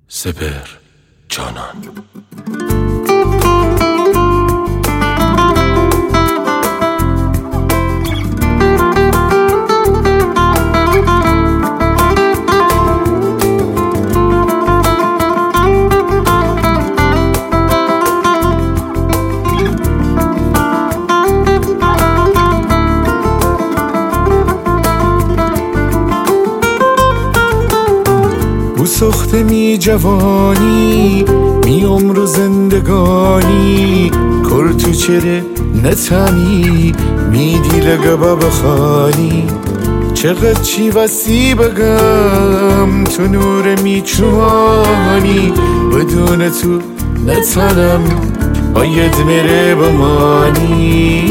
سپهر جانان. بو سخته می جوانی می عمر زندگانی کل تو چره نتانی می دیلگه بخانی چقدر چی وسی بگم تو نور می چوانی بدون تو نتانم باید میره بمانی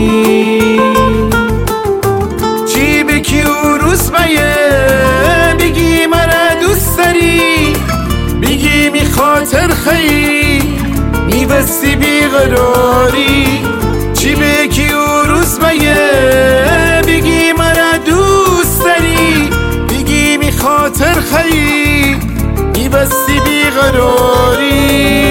چی بکی او روز بگی مرا دوست داری بگی می خاطر خیلی میبستی بیقراری چی بکی او روز بگی مرا دوست داری بگی می خاطر خیلی میبستی بیقراری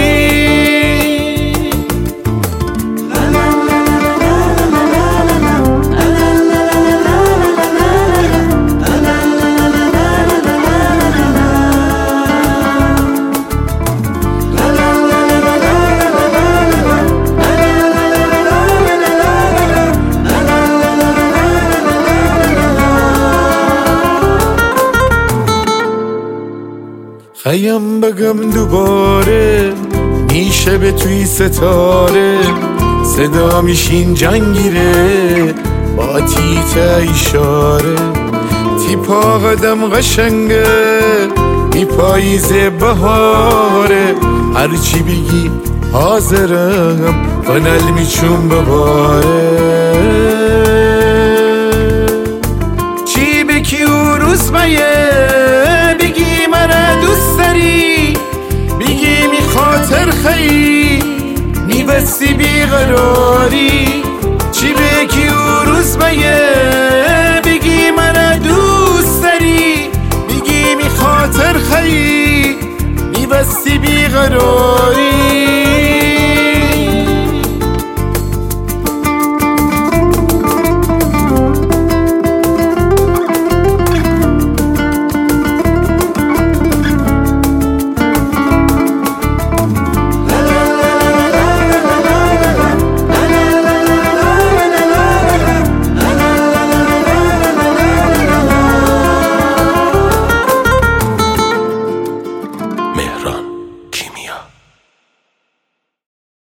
خیم بگم دوباره میشه به توی ستاره صدا میشین جنگیره با تیت اشاره تیپا قدم قشنگه می پاییزه بهاره هرچی بگی حاضرم فنل میچون بباره چی بکی او روز بگی مرا دوست داری بگی می خاطر خیلی میبستی بیقراری چی بکی او روز بگی مرا دوست داری بگی می خاطر خیلی میبستی بیقراری